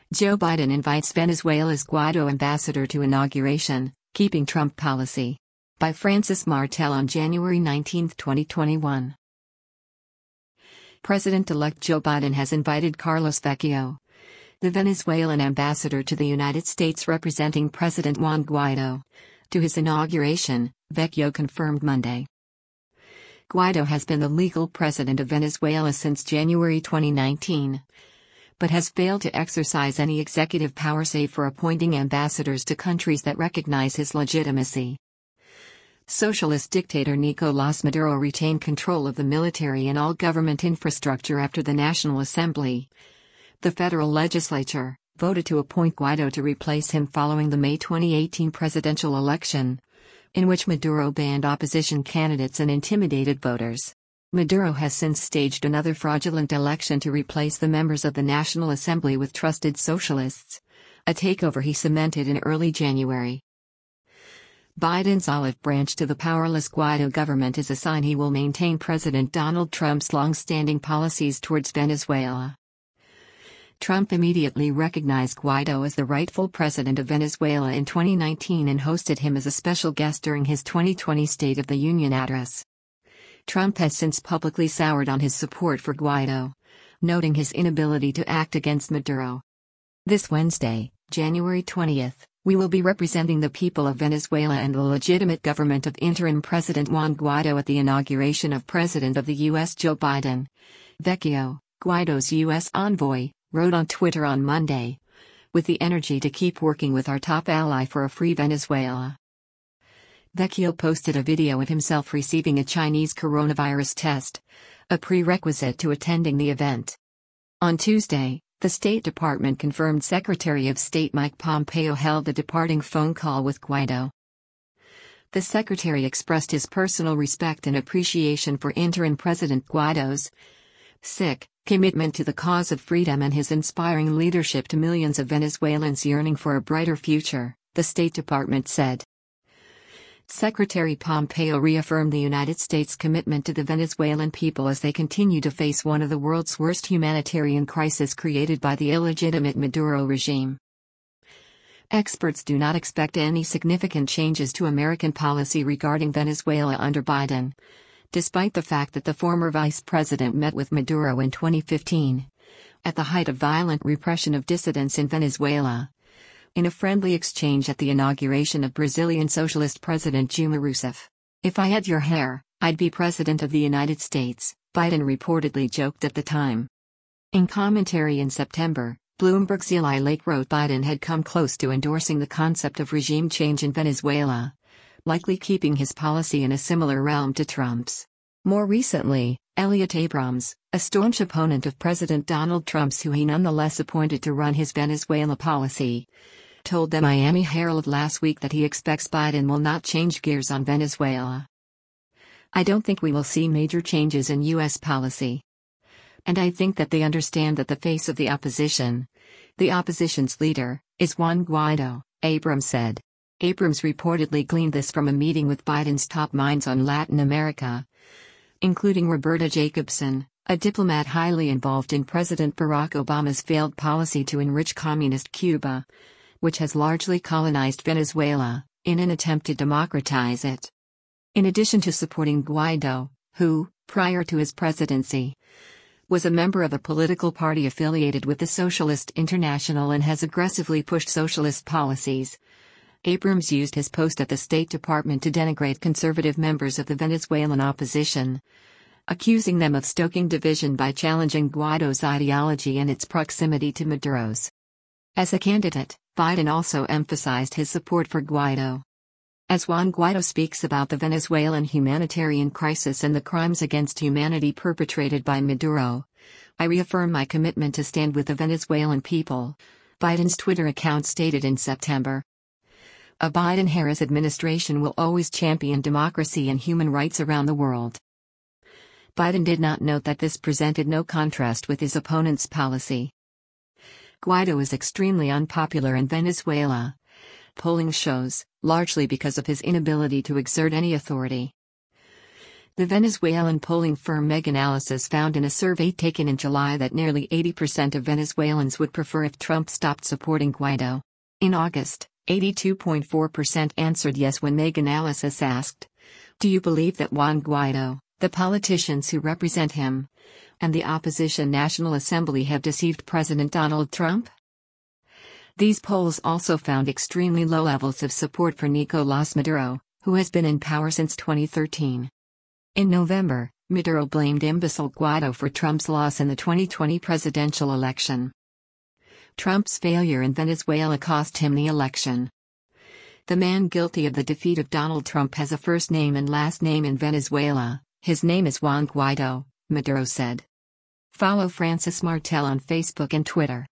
Joe Biden invites Venezuela's Guaido ambassador to inauguration, Keeping Trump Policy. By Francis Martel on January 19, 2021. President-elect Joe Biden has invited Carlos Vecchio, the Venezuelan ambassador to the United States representing President Juan Guaido, to his inauguration, Vecchio confirmed Monday. Guaido has been the legal president of Venezuela since January 2019, but has failed to exercise any executive power save for appointing ambassadors to countries that recognize his legitimacy. Socialist dictator Nicolás Maduro retained control of the military and all government infrastructure after the National Assembly, the federal legislature, voted to appoint Guaido to replace him following the May 2018 presidential election, in which Maduro banned opposition candidates and intimidated voters. Maduro has since staged another fraudulent election to replace the members of the National Assembly with trusted socialists, a takeover he cemented in early January. Biden's olive branch to the powerless Guaido government is a sign he will maintain President Donald Trump's long-standing policies towards Venezuela. Trump immediately recognized Guaido as the rightful president of Venezuela in 2019 and hosted him as a special guest during his 2020 State of the Union address. Trump has since publicly soured on his support for Guaido, noting his inability to act against Maduro. This Wednesday, January 20th, we will be representing the people of Venezuela and the legitimate government of interim President Juan Guaido at the inauguration of President of the U.S. Joe Biden. Vecchio, Guaido's U.S. envoy, wrote on Twitter on Monday, with the energy to keep working with our top ally for a free Venezuela. Vecchio posted a video of himself receiving a Chinese coronavirus test, a prerequisite to attending the event. On Tuesday, the State Department confirmed Secretary of State Mike Pompeo held a departing phone call with Guaido. The secretary expressed his personal respect and appreciation for interim President Guaido's commitment to the cause of freedom and his inspiring leadership to millions of Venezuelans yearning for a brighter future, the State Department said. Secretary Pompeo reaffirmed the United States' commitment to the Venezuelan people as they continue to face one of the world's worst humanitarian crises created by the illegitimate Maduro regime. Experts do not expect any significant changes to American policy regarding Venezuela under Biden, despite the fact that the former vice president met with Maduro in 2015, at the height of violent repression of dissidents in Venezuela, in a friendly exchange at the inauguration of Brazilian Socialist President Dilma Rousseff. "If I had your hair, I'd be President of the United States," Biden reportedly joked at the time. In commentary in September, Bloomberg's Eli Lake wrote Biden had come close to endorsing the concept of regime change in Venezuela, likely keeping his policy in a similar realm to Trump's. More recently, Elliot Abrams, a staunch opponent of President Donald Trump's who he nonetheless appointed to run his Venezuela policy, told the Miami Herald last week that he expects Biden will not change gears on Venezuela. "I don't think we will see major changes in U.S. policy. And I think that they understand that the face of the opposition's leader, is Juan Guaido," Abrams said. Abrams reportedly gleaned this from a meeting with Biden's top minds on Latin America, including Roberta Jacobson, a diplomat highly involved in President Barack Obama's failed policy to enrich communist Cuba, which has largely colonized Venezuela, in an attempt to democratize it. In addition to supporting Guaido, who, prior to his presidency, was a member of a political party affiliated with the Socialist International and has aggressively pushed socialist policies, Abrams used his post at the State Department to denigrate conservative members of the Venezuelan opposition, accusing them of stoking division by challenging Guaido's ideology and its proximity to Maduro's. As a candidate, Biden also emphasized his support for Guaido. As Juan Guaido speaks about the Venezuelan humanitarian crisis and the crimes against humanity perpetrated by Maduro, "I reaffirm my commitment to stand with the Venezuelan people," Biden's Twitter account stated in September. A Biden-Harris administration will always champion democracy and human rights around the world. Biden did not note that this presented no contrast with his opponent's policy. Guaido is extremely unpopular in Venezuela, polling shows, largely because of his inability to exert any authority. The Venezuelan polling firm Meganalysis found in a survey taken in July that nearly 80% of Venezuelans would prefer if Trump stopped supporting Guaido. In August, 82.4% answered yes when Meganalysis asked, "Do you believe that Juan Guaido, the politicians who represent him, and the opposition National Assembly have deceived President Donald Trump?" These polls also found extremely low levels of support for Nicolás Maduro, who has been in power since 2013. In November, Maduro blamed imbecile Guaido for Trump's loss in the 2020 presidential election. Trump's failure in Venezuela cost him the election. "The man guilty of the defeat of Donald Trump has a first name and last name in Venezuela. His name is Juan Guaido," Maduro said. Follow Francis Martel on Facebook and Twitter.